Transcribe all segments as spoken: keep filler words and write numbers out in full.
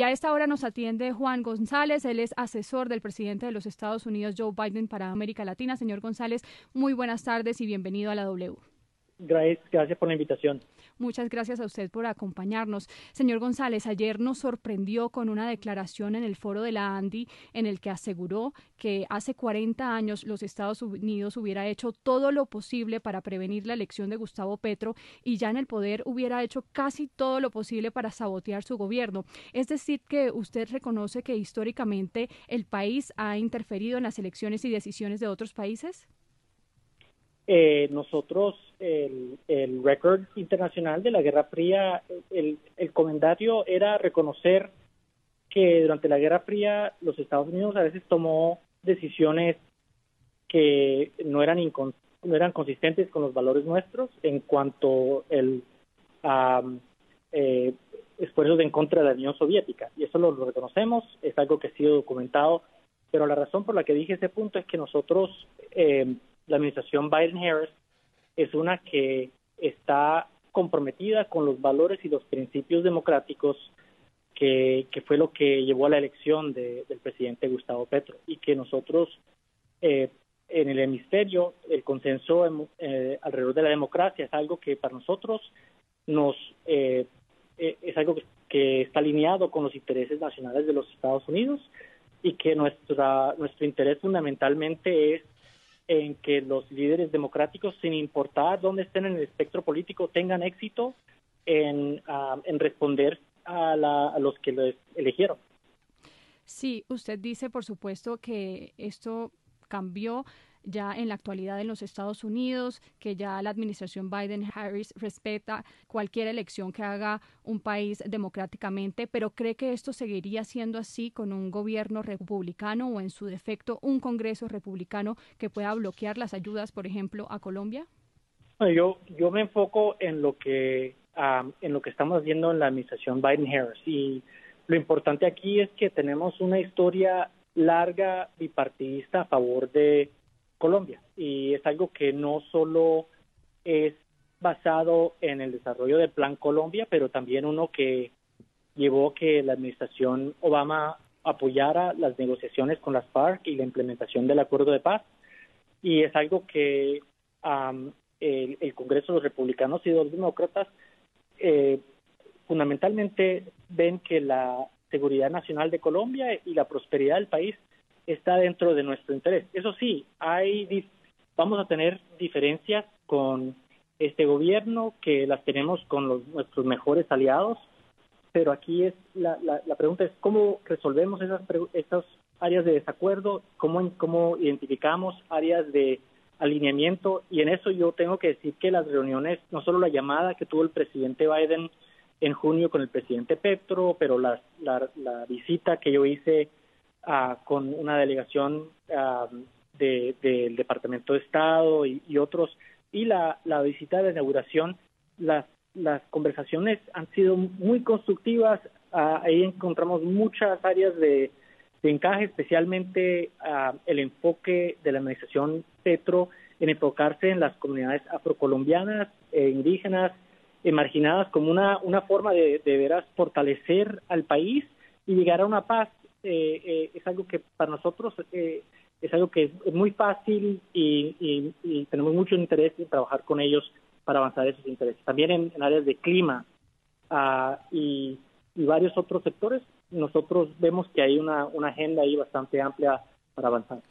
Y a esta hora nos atiende Juan González, él es asesor del presidente de los Estados Unidos, Joe Biden, para América Latina. Señor González, muy buenas tardes y bienvenido a la W. Gracias, gracias por la invitación. Muchas gracias a usted por acompañarnos. Señor González, ayer nos sorprendió con una declaración en el foro de la ANDI en el que aseguró que hace cuarenta años los Estados Unidos hubiera hecho todo lo posible para prevenir la elección de Gustavo Petro y ya en el poder hubiera hecho casi todo lo posible para sabotear su gobierno. Es decir, que usted reconoce que históricamente el país ha interferido en las elecciones y decisiones de otros países. Eh, nosotros, el, el récord internacional de la Guerra Fría, el, el comentario era reconocer que durante la Guerra Fría los Estados Unidos a veces tomó decisiones que no eran incon, no eran consistentes con los valores nuestros en cuanto el um, eh, esfuerzos en contra de la Unión Soviética, y eso lo, lo reconocemos, es algo que ha sido documentado, pero la razón por la que dije ese punto es que nosotros eh, la administración Biden-Harris es una que está comprometida con los valores y los principios democráticos que, que fue lo que llevó a la elección de, del presidente Gustavo Petro, y que nosotros eh, en el hemisferio el consenso eh, alrededor de la democracia es algo que para nosotros nos eh, eh, es algo que, que está alineado con los intereses nacionales de los Estados Unidos, y que nuestra nuestro interés fundamentalmente es en que los líderes democráticos, sin importar dónde estén en el espectro político, tengan éxito en, uh, en responder a, la, a los que los eligieron. Sí, usted dice, por supuesto, que esto cambió ya en la actualidad en los Estados Unidos, que ya la administración Biden-Harris respeta cualquier elección que haga un país democráticamente, pero ¿cree que esto seguiría siendo así con un gobierno republicano o, en su defecto, un Congreso republicano que pueda bloquear las ayudas, por ejemplo, a Colombia? Bueno, yo yo me enfoco en lo que um, en lo que estamos viendo en la administración Biden-Harris, y lo importante aquí es que tenemos una historia larga bipartidista a favor de Colombia, y es algo que no solo es basado en el desarrollo del Plan Colombia, pero también uno que llevó a que la administración Obama apoyara las negociaciones con las FARC y la implementación del acuerdo de paz, y es algo que um, el, el Congreso de los republicanos y de los demócratas eh, fundamentalmente ven que la seguridad nacional de Colombia y la prosperidad del país está dentro de nuestro interés. Eso sí, hay vamos a tener diferencias con este gobierno, que las tenemos con los, nuestros mejores aliados, pero aquí es la, la, la pregunta es cómo resolvemos esas, esas áreas de desacuerdo, cómo, cómo identificamos áreas de alineamiento, y en eso yo tengo que decir que las reuniones, no solo la llamada que tuvo el presidente Biden en junio con el presidente Petro, pero la, la, la visita que yo hice Uh, con una delegación uh, de, del Departamento de Estado y, y otros, y la, la visita de inauguración, las, las conversaciones han sido muy constructivas. Uh, ahí encontramos muchas áreas de, de encaje, especialmente uh, el enfoque de la administración Petro en enfocarse en las comunidades afrocolombianas, e indígenas, e marginadas, como una, una forma de, de veras fortalecer al país y llegar a una paz. Eh, eh, es algo que para nosotros eh, es algo que es muy fácil, y, y, y tenemos mucho interés en trabajar con ellos para avanzar esos intereses. También en, en áreas de clima uh, y, y varios otros sectores, nosotros vemos que hay una, una agenda ahí bastante amplia para avanzar.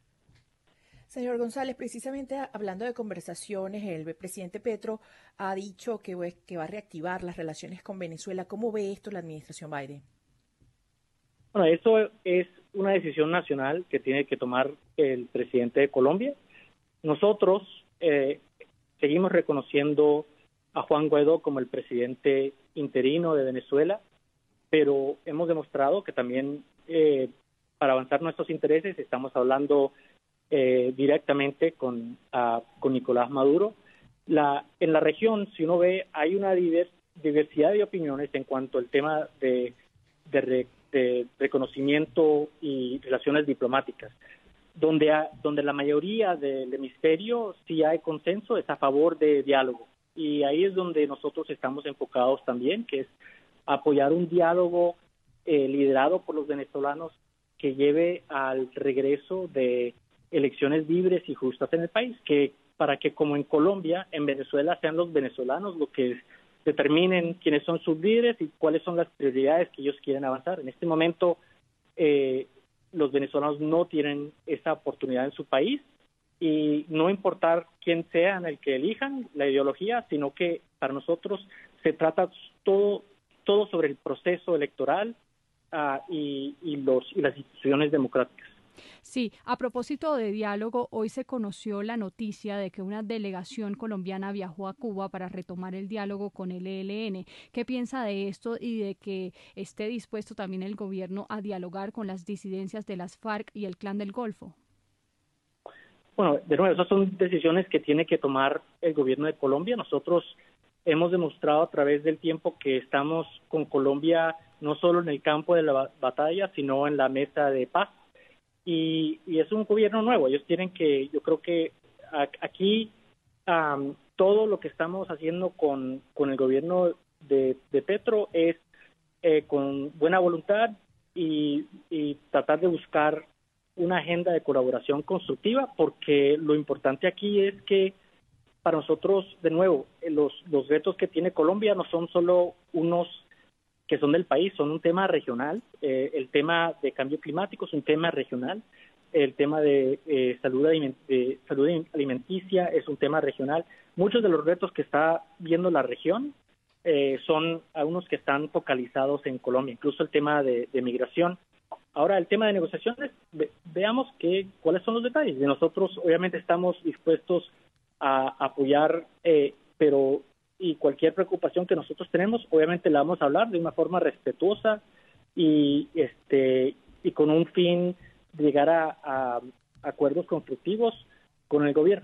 Señor González, precisamente hablando de conversaciones, el presidente Petro ha dicho que, que va a reactivar las relaciones con Venezuela. ¿Cómo ve esto la administración Biden? Bueno, eso es una decisión nacional que tiene que tomar el presidente de Colombia. Nosotros eh, seguimos reconociendo a Juan Guaidó como el presidente interino de Venezuela, pero hemos demostrado que también eh, para avanzar nuestros intereses estamos hablando eh, directamente con, uh, con Nicolás Maduro. La, en la región, si uno ve, hay una divers, diversidad de opiniones en cuanto al tema de, de re, de reconocimiento y relaciones diplomáticas, donde, a, donde la mayoría del hemisferio sí hay consenso, es a favor de diálogo, y ahí es donde nosotros estamos enfocados también, que es apoyar un diálogo eh, liderado por los venezolanos que lleve al regreso de elecciones libres y justas en el país, que para que como en Colombia, en Venezuela sean los venezolanos los que determinen quiénes son sus líderes y cuáles son las prioridades que ellos quieren avanzar. En este momento, eh, los venezolanos no tienen esa oportunidad en su país, y no importar quién sea el que elijan, la ideología, sino que para nosotros se trata todo, todo sobre el proceso electoral uh, y, y, los, y las instituciones democráticas. Sí, a propósito de diálogo, hoy se conoció la noticia de que una delegación colombiana viajó a Cuba para retomar el diálogo con el E L N. ¿Qué piensa de esto y de que esté dispuesto también el gobierno a dialogar con las disidencias de las FARC y el Clan del Golfo? Bueno, de nuevo, esas son decisiones que tiene que tomar el gobierno de Colombia. Nosotros hemos demostrado a través del tiempo que estamos con Colombia no solo en el campo de la batalla, sino en la mesa de paz. Y, y es un gobierno nuevo. Ellos tienen que, yo creo que aquí um, todo lo que estamos haciendo con, con el gobierno de, de Petro es eh, con buena voluntad y, y tratar de buscar una agenda de colaboración constructiva, porque lo importante aquí es que para nosotros, de nuevo, los, los retos que tiene Colombia no son solo unos que son del país, son un tema regional. Eh, el tema de cambio climático es un tema regional, el tema de, eh, salud, aliment de salud alimenticia es un tema regional. Muchos de los retos que está viendo la región eh, son algunos que están focalizados en Colombia, incluso el tema de, de migración. Ahora, el tema de negociaciones, ve, veamos que, cuáles son los detalles. De nosotros, obviamente, estamos dispuestos a apoyar, eh, pero y cualquier preocupación que nosotros tenemos, obviamente la vamos a hablar de una forma respetuosa y este y con un fin de llegar a, a acuerdos constructivos con el gobierno.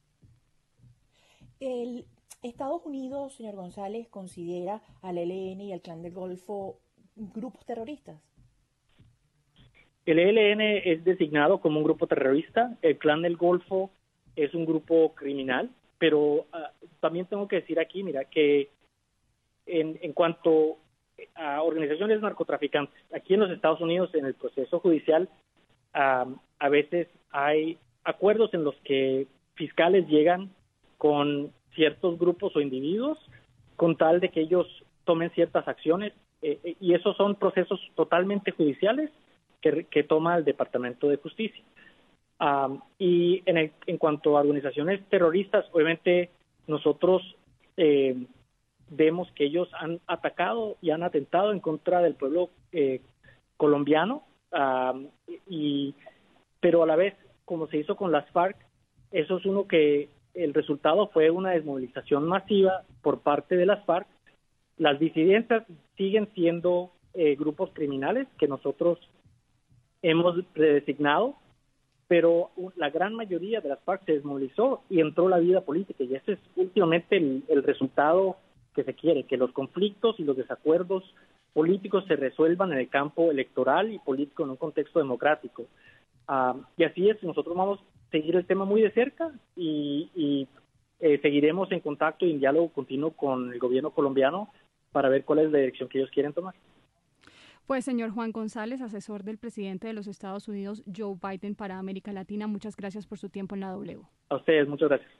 El Estados Unidos, señor González, considera al E L N y al Clan del Golfo grupos terroristas. El E L N es designado como un grupo terrorista, el Clan del Golfo es un grupo criminal, pero uh, también tengo que decir aquí, mira, que en, en cuanto a organizaciones narcotraficantes, aquí en los Estados Unidos, en el proceso judicial, uh, a veces hay acuerdos en los que fiscales llegan con ciertos grupos o individuos con tal de que ellos tomen ciertas acciones, eh, y esos son procesos totalmente judiciales que, que toma el Departamento de Justicia. Um, y en, el, en cuanto a organizaciones terroristas, obviamente nosotros eh, vemos que ellos han atacado y han atentado en contra del pueblo eh, colombiano, um, y, pero a la vez, como se hizo con las FARC, eso es uno que el resultado fue una desmovilización masiva por parte de las FARC. Las disidencias siguen siendo eh, grupos criminales que nosotros hemos redesignado, pero la gran mayoría de las FARC se desmovilizó y entró la vida política, y ese es últimamente el, el resultado que se quiere, que los conflictos y los desacuerdos políticos se resuelvan en el campo electoral y político en un contexto democrático. Uh, y así es, nosotros vamos a seguir el tema muy de cerca y, y eh, seguiremos en contacto y en diálogo continuo con el gobierno colombiano para ver cuál es la dirección que ellos quieren tomar. Pues, señor Juan González, asesor del presidente de los Estados Unidos, Joe Biden, para América Latina, muchas gracias por su tiempo en la W. A ustedes, muchas gracias.